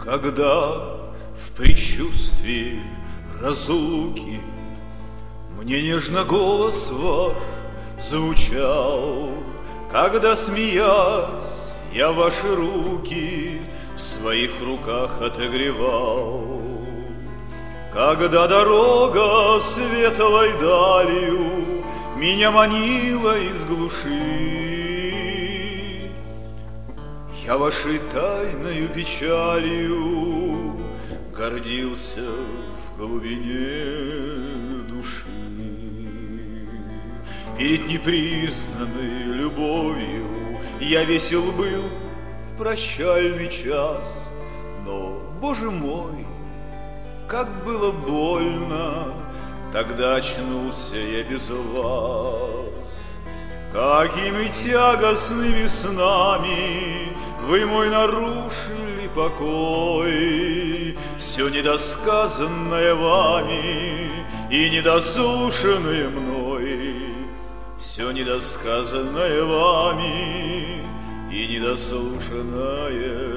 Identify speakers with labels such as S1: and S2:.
S1: Когда в предчувствии разлуки мне нежно голос ваш звучал, когда, смеясь, я ваши руки в своих руках отогревал, когда дорога светлой далью меня манила из глуши, я вашей тайною печалью гордился в глубине души. Перед непризнанной любовью я весел был в прощальный час, но, Боже мой, как было больно, тогда очнулся я без вас. Какими тягостными снами вы мой нарушили покой, все недосказанное вами и недослушанное мной, все недосказанное вами и недослушанное